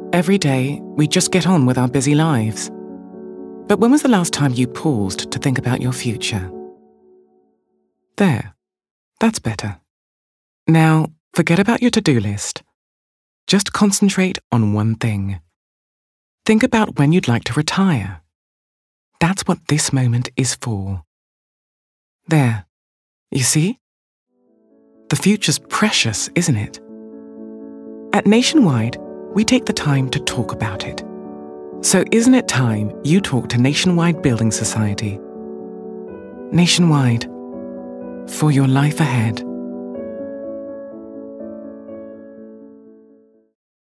Every day, we just get on with our busy lives. But when was the last time you paused to think about your future? There. That's better. Now, forget about your to-do list. Just concentrate on one thing. Think about when you'd like to retire. That's what this moment is for. There. You see? The future's precious, isn't it? At Nationwide, we take the time to talk about it. So isn't it time you talk to Nationwide Building Society? Nationwide, for your life ahead.